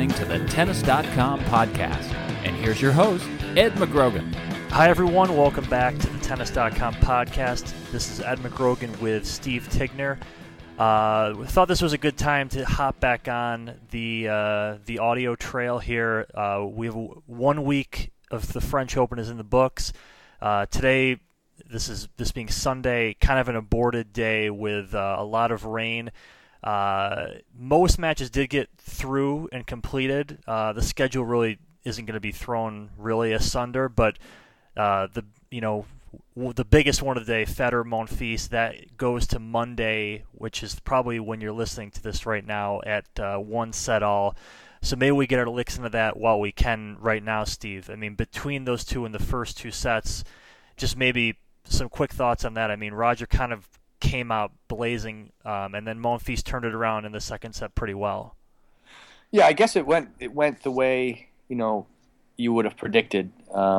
listening to the Tennis.com podcast. And here's your host, Ed McGrogan. Hi, everyone. Welcome back to the Tennis.com podcast. This is Ed McGrogan with Steve Tigner. We thought this was a good time to hop back on the audio trail here. We have 1 week of the French Open is in the books. Today, this being Sunday, kind of an aborted day with a lot of rain. Most matches did get through and completed. The schedule really isn't going to be thrown really asunder, but the biggest one of the day, Federer Monfils, that goes to Monday, which is probably when you're listening to this right now at 1 set all. So maybe we get our licks into that while we can right now, Steve. I mean, between those two in the first 2 sets, just maybe some quick thoughts on that. I mean, Roger kind of came out blazing, and then Monfils turned it around in the second set pretty well. Yeah, I guess it went the way you would have predicted.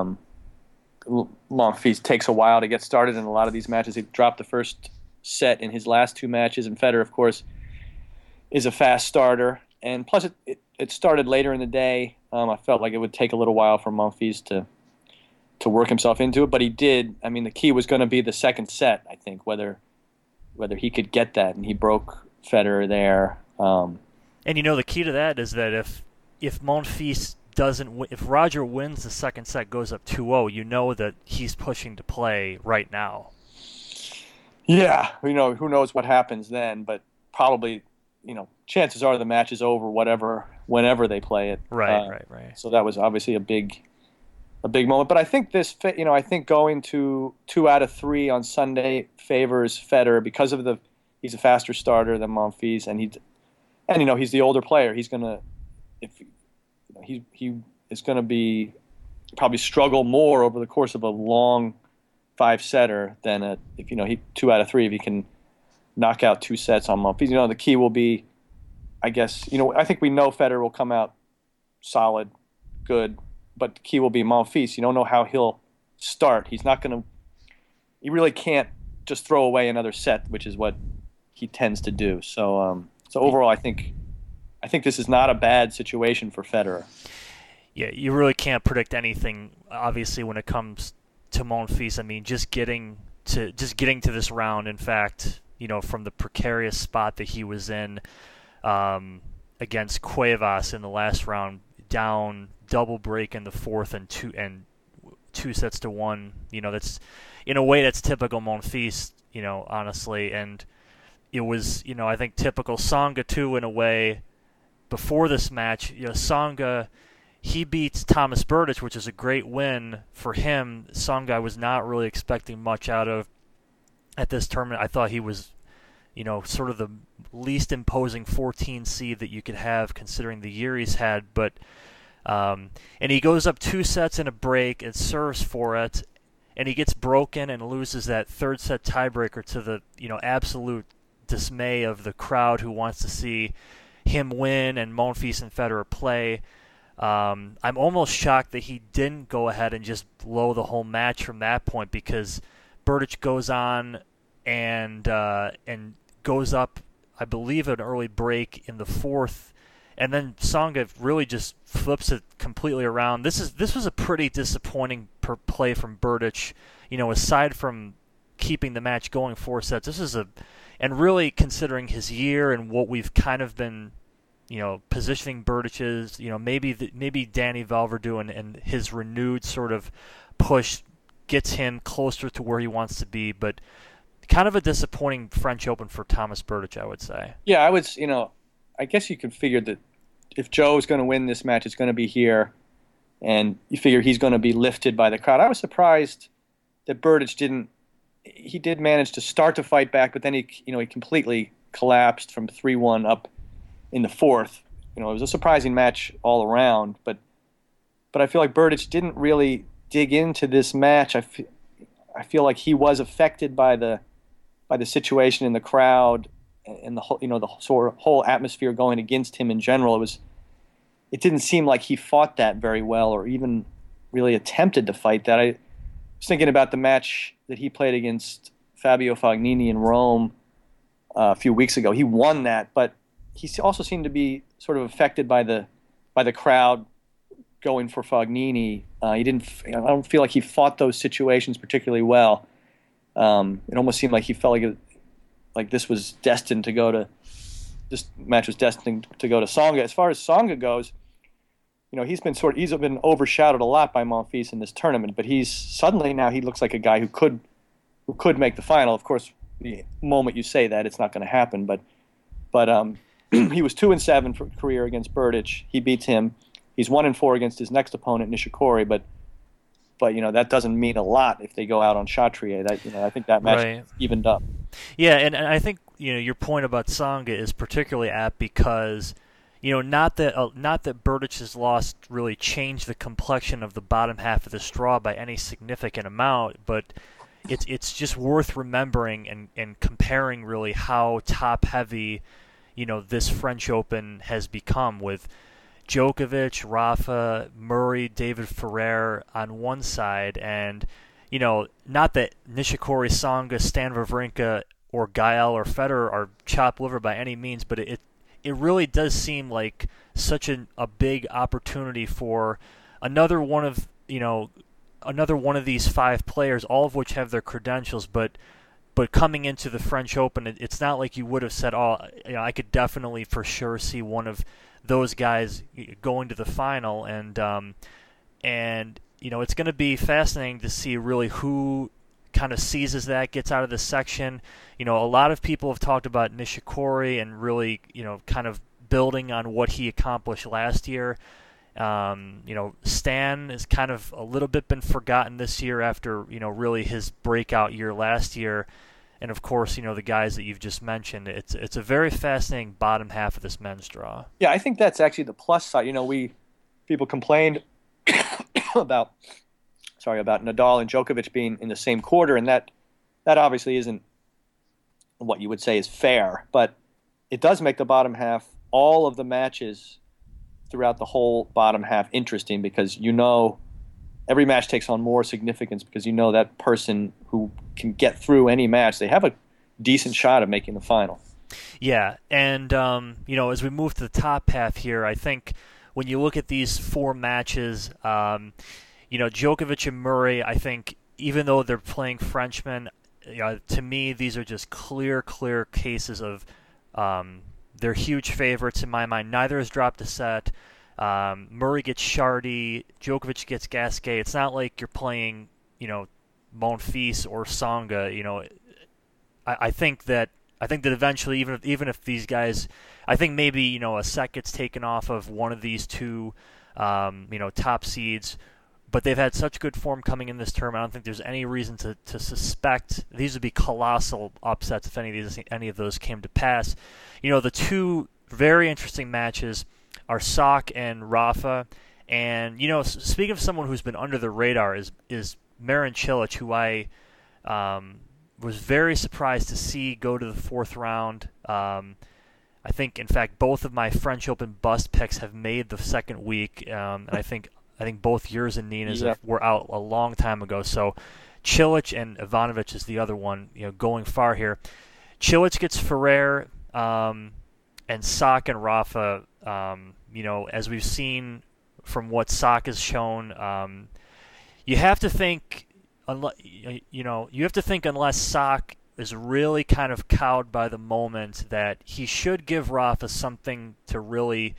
Monfils takes a while to get started in a lot of these matches. He dropped the first set in his last 2 matches, and Federer, of course, is a fast starter. And plus, it started later in the day. I felt like it would take a little while for Monfils to work himself into it, but he did. I mean, the key was going to be the second set, I think, whether he could get that, and he broke Federer there. And the key to that is that if Monfils if Roger wins the second set, goes up 2-0, you know that he's pushing to play right now. Yeah, who knows what happens then, but probably, chances are the match is over, whenever they play it. Right. So that was obviously a big moment. But I think I think going to 2 out of 3 on Sunday favors Federer because of he's a faster starter than Monfils, and he's the older player. He's gonna he is going to be probably struggle more over the course of a long 5-setter than if 2 out of 3 if he can knock out 2 sets on Monfils. The key will be, I guess, I think we know Federer will come out solid, good, but the key will be Monfils. You don't know how he'll start. He really can't just throw away another set, which is what he tends to do. So overall, I think this is not a bad situation for Federer. Yeah, you really can't predict anything, obviously, when it comes to Monfils. I mean, just getting to this round, in fact, from the precarious spot that he was in against Cuevas in the last round, down double break in the fourth and 2 sets to 1. That's in a way that's typical Monfils, honestly, and it was, I think typical Tsonga too in a way. Before this match, Tsonga, he beats Thomas Berdych, which is a great win for him. Tsonga I was not really expecting much out of at this tournament. I thought he was, sort of the least imposing 14 seed that you could have considering the year he's had. But and he goes up 2 sets in a break and serves for it, and he gets broken and loses that 3rd set tiebreaker to the absolute dismay of the crowd who wants to see him win and Monfils and Federer play. I'm almost shocked that he didn't go ahead and just blow the whole match from that point, because Berdych goes on and goes up, I believe, an early break in the 4th, and then Tsonga really just flips it completely around. This was a pretty disappointing play from Berdych. Aside from keeping the match going 4 sets, and really considering his year and what we've kind of been, positioning Berdych is, maybe Danny Vallverdu and his renewed sort of push gets him closer to where he wants to be, but kind of a disappointing French Open for Thomas Berdych, I would say. Yeah, I guess you could figure that if Joe is going to win this match, it's going to be here, and you figure he's going to be lifted by the crowd. I was surprised that Berdych did manage to start to fight back, but then he completely collapsed from 3-1 up in the 4th. It was a surprising match all around, but I feel like Berdych didn't really dig into this match. I feel like he was affected by the situation in the crowd and the whole atmosphere going against him in general. It didn't seem like he fought that very well, or even really attempted to fight that. I was thinking about the match that he played against Fabio Fognini in Rome a few weeks ago. He won that, but he also seemed to be sort of affected by the by the crowd going for Fognini. I don't feel like he fought those situations particularly well. It almost seemed like he felt like this was destined to go to. This match was destined to go to Tsonga. As far as Tsonga goes, he's been overshadowed a lot by Monfils in this tournament, but he looks like a guy who could make the final. Of course, the moment you say that, it's not going to happen. But he was 2-7 for career against Berdych. He beats him. He's 1-4 against his next opponent, Nishikori. But that doesn't mean a lot if they go out on Chatrier. I think that match evened up. Yeah, and I think your point about Tsonga is particularly apt because not that Berdych's loss really changed the complexion of the bottom half of the straw by any significant amount, but it's just worth remembering and comparing really how top heavy this French Open has become with Djokovic, Rafa, Murray, David Ferrer on one side, and not that Nishikori, Tsonga, Stan Wawrinka, or Gael or Federer are chopped liver by any means, but it really does seem like such a big opportunity for another one of these five players, all of which have their credentials, but coming into the French Open, it's not like you would have said, I could definitely for sure see one of those guys going to the final, and it's going to be fascinating to see really who kind of seizes that, gets out of this section. A lot of people have talked about Nishikori and really, kind of building on what he accomplished last year. Stan has kind of a little bit been forgotten this year after, really his breakout year last year. And of course, the guys that you've just mentioned. It's a very fascinating bottom half of this men's draw. Yeah, I think that's actually the plus side. People complained about Nadal and Djokovic being in the same quarter, and that obviously isn't what you would say is fair, but it does make the bottom half, all of the matches throughout the whole bottom half, interesting because every match takes on more significance because that person who can get through any match, they have a decent shot of making the final. Yeah, and as we move to the top half here, I think when you look at these four matches, Djokovic and Murray, I think even though they're playing Frenchmen, to me these are just clear cases of they're huge favorites in my mind. Neither has dropped a set. Murray gets Chardy, Djokovic gets Gasquet. It's not like you're playing, Monfils or Tsonga. I think that eventually, even if these guys, I think maybe a set gets taken off of one of these two, top seeds. But they've had such good form coming in this tournament. I don't think there's any reason to suspect these would be colossal upsets if any of those came to pass. The two very interesting matches are Sock and Rafa. And, speaking of someone who's been under the radar is Marin Cilic, who I was very surprised to see go to the fourth round. I think, in fact, both of my French Open bust picks have made the second week, and I think both yours and Nina's were out a long time ago. So Cilic and Ivanovic is the other one, going far here. Cilic gets Ferrer, and Sock and Rafa, as we've seen from what Sock has shown, you have to think, unless Sock is really kind of cowed by the moment, that he should give Rafa something to really,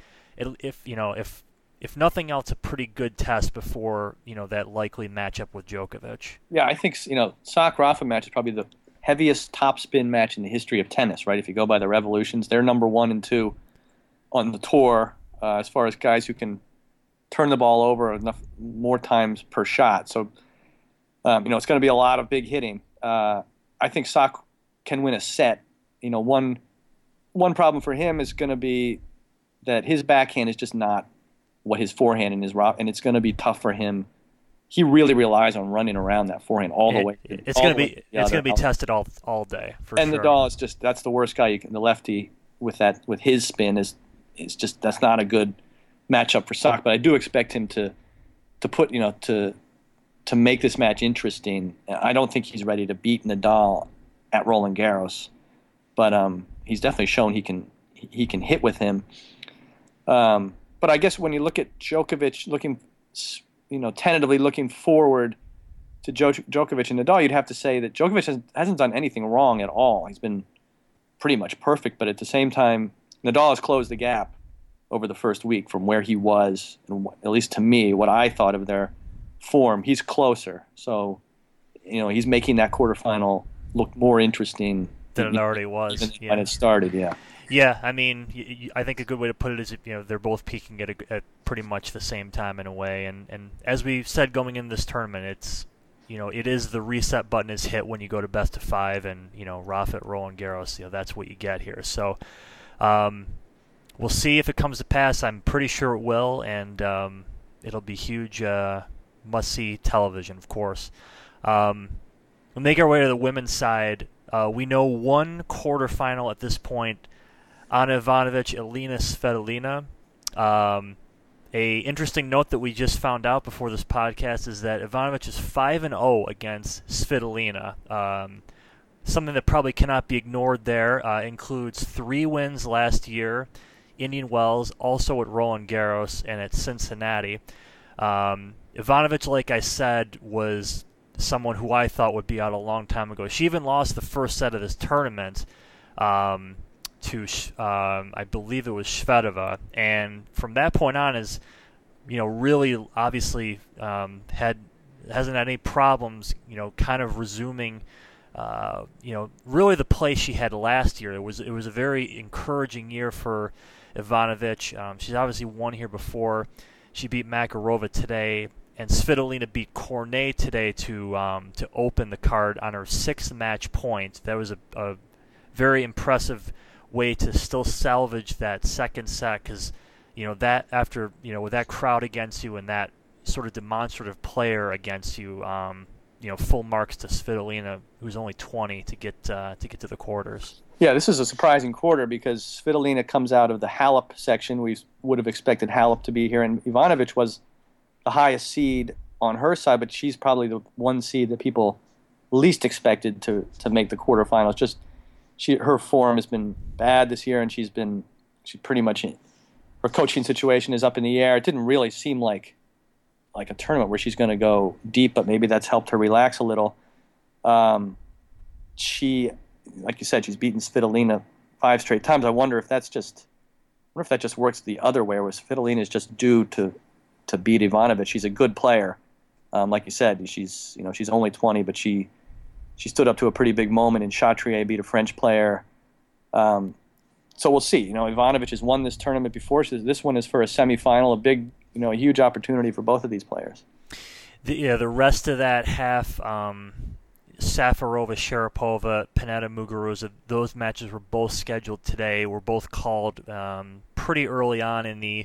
if nothing else, a pretty good test before, that likely matchup with Djokovic. Yeah, I think, Sock-Rafa match is probably the heaviest topspin match in the history of tennis, right? If you go by the Revolutions, they're number 1 and 2 on the tour as far as guys who can turn the ball over enough more times per shot. So, it's going to be a lot of big hitting. I think Sock can win a set. One problem for him is going to be that his backhand is just not what his forehand and it's going to be tough for him. He really relies on running around that forehand all the way. It's going to be tested all day for and sure. And Nadal that's the worst guy. The lefty with his spin is just, that's not a good matchup for Sock. But I do expect him to put to make this match interesting. I don't think he's ready to beat Nadal at Roland Garros, but he's definitely shown he can hit with him. But I guess when you look at Djokovic looking, tentatively looking forward to Djokovic and Nadal, you'd have to say that Djokovic hasn't done anything wrong at all. He's been pretty much perfect, but at the same time, Nadal has closed the gap over the first week from where he was, and at least to me, what I thought of their form. He's closer, so he's making that quarterfinal look more interesting than it already was when it started. Yeah. Yeah, I mean, I think a good way to put it is, they're both peaking at pretty much the same time in a way. And as we said going in this tournament, it's, it is the reset button is hit when you go to best of 5, and, Rafa at Roland Garros, that's what you get here. So we'll see if it comes to pass. I'm pretty sure it will, and it'll be huge must-see television, of course. We'll make our way to the women's side. We know one quarterfinal at this point. Ana Ivanovic, Elina Svitolina. A interesting note that we just found out before this podcast is that Ivanovic is 5-0 against Svitolina. Something that probably cannot be ignored there. Includes 3 wins last year, Indian Wells, also at Roland Garros, and at Cincinnati. Ivanovic, like I said, was someone who I thought would be out a long time ago. She even lost the first set of this tournament to, I believe it was Shvedova, and from that point on is, really obviously hasn't had any problems, kind of resuming, really the play she had last year. It was a very encouraging year for Ivanovic. She's obviously won here before. She beat Makarova today, and Svitolina beat Cornet today to open the card on her 6th match point. That was a very impressive way to still salvage that second set, because that after with that crowd against you and that sort of demonstrative player against you, full marks to Svitolina, who's only 20, to get to the quarters. Yeah, this is a surprising quarter because Svitolina comes out of the Halep section. We would have expected Halep to be here, and Ivanovic was the highest seed on her side, but she's probably the one seed that people least expected to make the quarterfinals. Just her form has been bad this year, and she pretty much, her coaching situation is up in the air. It didn't really seem like a tournament where she's going to go deep, but maybe that's helped her relax a little. She, like you said, she's beaten Svitolina 5 straight times. I wonder if that just works the other way, where Svitolina is just due to beat Ivanovic. She's a good player, like you said. She's only 20, but she stood up to a pretty big moment in Chatrier, beat a French player. So we'll see. Ivanovic has won this tournament before. This one is for a semifinal, a huge opportunity for both of these players. The rest of that half, Safarova, Sharapova, Panetta, Muguruza, those matches were both scheduled today. Were both called pretty early on in the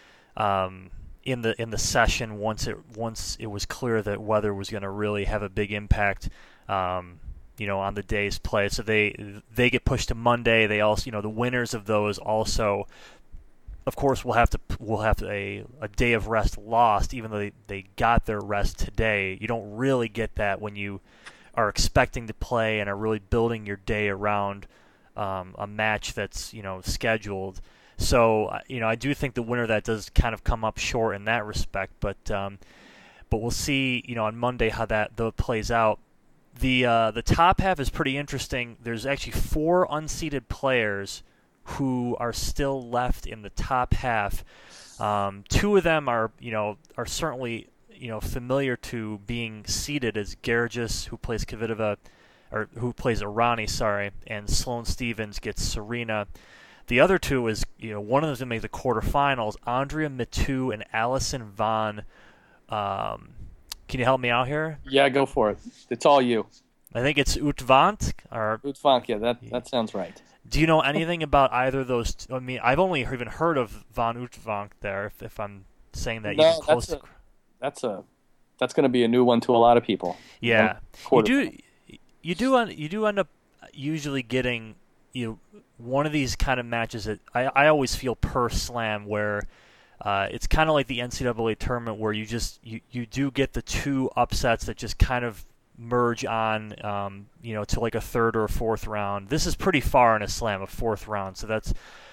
session. Once it was clear that weather was going to really have a big impact, on the day's play. So they get pushed to Monday. They also, the winners of those also, of course, will have a day of rest lost, even though they got their rest today. You don't really get that when you are expecting to play and are really building your day around a match that's scheduled. So I do think the winner of that does kind of come up short in that respect, but we'll see on Monday how that plays out. The top half is pretty interesting. There's actually 4 unseeded players who are still left in the top half. 2 of them are certainly familiar to being seeded, as Gergis, who plays Kvitova, or who plays Irani, and Sloane Stephens gets Serena. The other 2 is one of them's gonna make the quarterfinals. Andrea Mitu and Allison Vaughn. Can you help me out here? Yeah, go for it. It's all you. I think it's Utvant. Utvant, yeah, that sounds right. Do you know anything about either of those? I mean, I've only even heard of Van Utvant there, if I'm saying that even close to... That's going to be a new one to a lot of people. Yeah. You do end up usually getting one of these kind of matches that I always feel per slam where it's kind of like the NCAA tournament where you do get the 2 upsets that just kind of merge on to like a 3rd or a 4th round. This is pretty far in a slam, a 4th round, so that's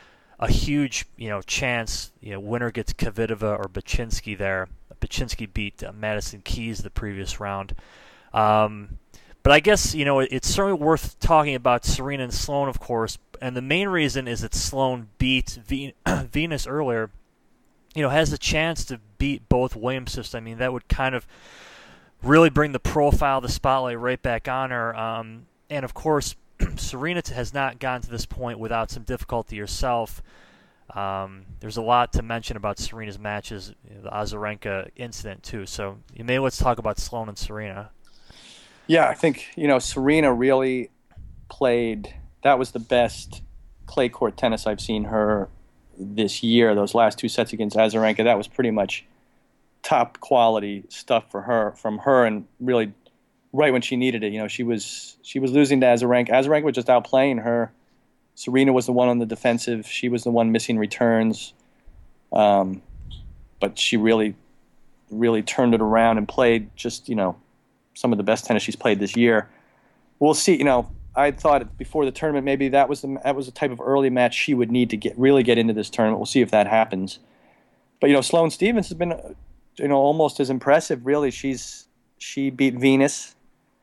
a huge chance. Winner gets Kvitova or Baczynski there. Baczynski beat Madison Keys the previous round. But I guess it's certainly worth talking about Serena and Sloane, of course. And the main reason is that Sloane beat Venus earlier. Has the chance to beat both Williams sisters. I mean, that would kind of really bring the profile, the spotlight right back on her. And of course, Serena has not gotten to this point without some difficulty herself. There's a lot to mention about Serena's matches, the Azarenka incident too. So let's talk about Sloane and Serena. Yeah, I think Serena really played. That was the best clay court tennis I've seen her this year. Those last 2 sets against Azarenka, that was pretty much top quality stuff from her, and really right when she needed it. She was losing to Azarenka. Azarenka was just outplaying her. Serena was the one on the defensive. She was the one missing returns. But she really, really turned it around and played just, some of the best tennis she's played this year. We'll see. I thought before the tournament maybe that was the type of early match she would need to really get into this tournament. We'll see if that happens. But Sloane Stephens has been almost as impressive. Really, she beat Venus.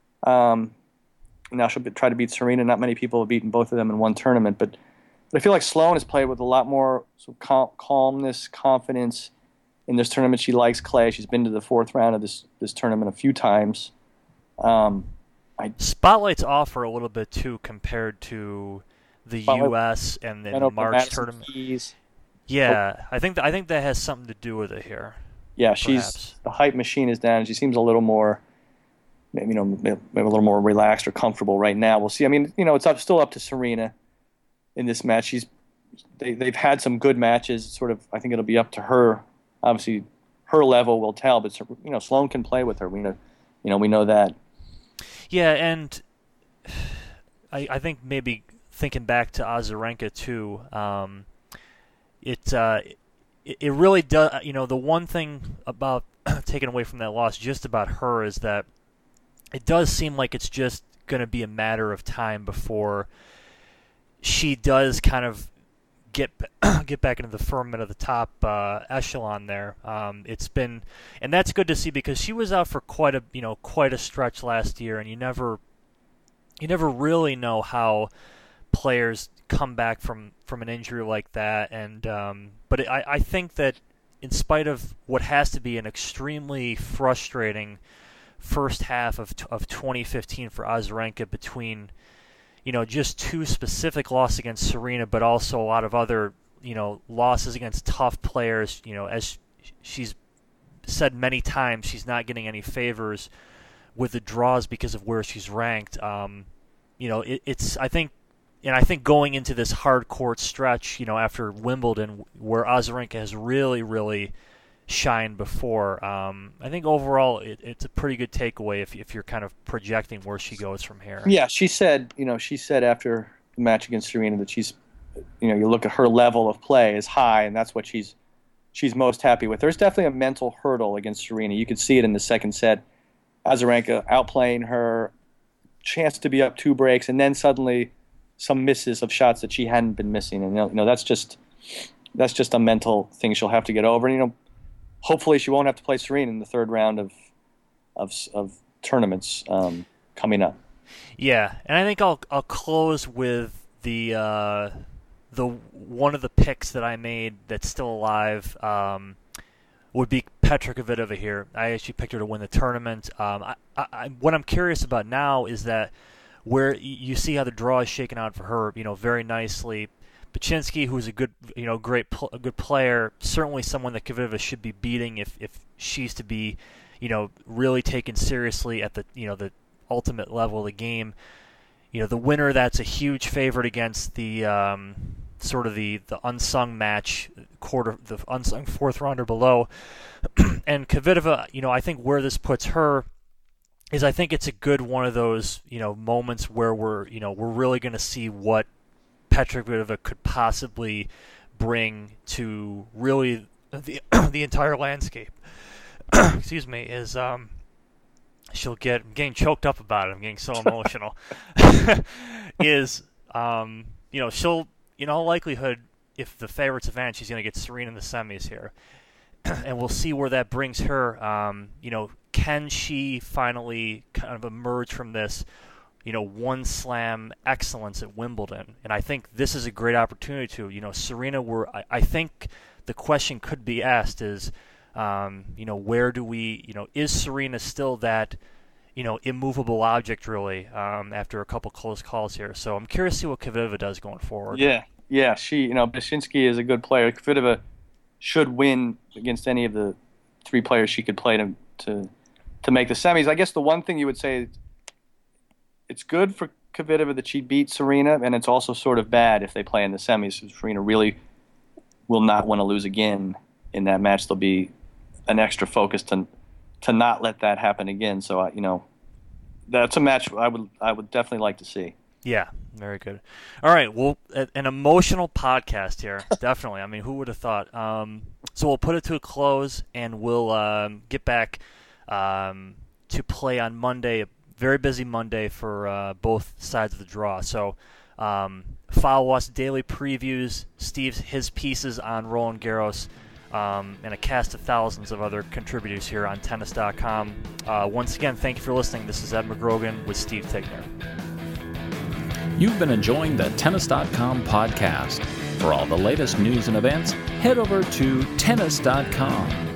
Now she'll try to beat Serena. Not many people have beaten both of them in one tournament, but I feel like Sloane has played with a lot more sort of calmness, confidence in this tournament. She likes clay. She's been to the 4th round of this tournament a few times. Spotlight's off for a little bit too compared to the U.S. and the March tournament. Keys. Yeah, I think that has something to do with it here. Yeah, the hype machine is down. She seems a little more, maybe a little more relaxed or comfortable right now. We'll see. I mean, it's still up to Serena in this match. They've had some good matches. Sort of, I think it'll be up to her. Obviously, her level will tell. But Sloane can play with her. We know that. Yeah, and I think maybe thinking back to Azarenka too, it really does. The one thing about taken away from that loss, just about her, is that it does seem like it's just going to be a matter of time before she does kind of get back into the firmament of the top echelon there. It's been, and that's good to see because she was out for quite a stretch last year, and you never really know how players come back from an injury like that. And but I think that in spite of what has to be an extremely frustrating first half of 2015 for Azarenka, between just 2 specific losses against Serena, but also a lot of other, losses against tough players. As she's said many times, she's not getting any favors with the draws because of where she's ranked. It's I think going into this hard court stretch, after Wimbledon, where Azarenka has really, really shined before. I think overall it's a pretty good takeaway if you're kind of projecting where she goes from here. Yeah, she said after the match against Serena that she's, you look at her level of play is high, and that's what she's most happy with. There's definitely a mental hurdle against Serena. You could see it in the second set. Azarenka outplaying her, chance to be up 2 breaks, and then suddenly some misses of shots that she hadn't been missing, and that's just a mental thing she'll have to get over. And hopefully she won't have to play Serena in the 3rd round of tournaments coming up. Yeah, and I think I'll close with the one of the picks that I made that's still alive would be Petra Kvitova here. I actually picked her to win the tournament. What I'm curious about now is that where you see how the draw is shaken out for her, very nicely. Baczynski, who's a good, a good player, certainly someone that Kvitova should be beating if she's to be, really taken seriously at the, the ultimate level of the game. The winner, that's a huge favorite against the sort of the unsung match, the unsung 4th rounder below. And Kvitova, I think where this puts her is I think it's a good one of those, moments where we're really going to see what Petra Kvitova could possibly bring to really the entire landscape. Excuse me, is I'm getting choked up about it. I'm getting so emotional. She'll, in all likelihood, if the favorite's advantage, she's going to get Serena in the semis here. And we'll see where that brings her. Can she finally kind of emerge from this, one slam excellence at Wimbledon? And I think this is a great opportunity to, Serena, I think the question could be asked is, where do we, is Serena still that, immovable object really after a couple close calls here? So I'm curious to see what Kvitova does going forward. Yeah. She, Baczynski is a good player. Kvitova should win against any of the three players she could play to make the semis. I guess the one thing you would say, it's good for Kvitova that she beat Serena, and it's also sort of bad if they play in the semis. So Serena really will not want to lose again in that match. There'll be an extra focus to not let that happen again. So that's a match I would definitely like to see. Yeah, very good. All right, well, an emotional podcast here, definitely. I mean, who would have thought? So we'll put it to a close, and we'll get back to play on Monday, a very busy Monday for both sides of the draw. So follow us, daily previews, his pieces on Roland Garros, and a cast of thousands of other contributors here on Tennis.com. Once again, thank you for listening. This is Ed McGrogan with Steve Tigner. You've been enjoying the Tennis.com podcast. For all the latest news and events, head over to Tennis.com.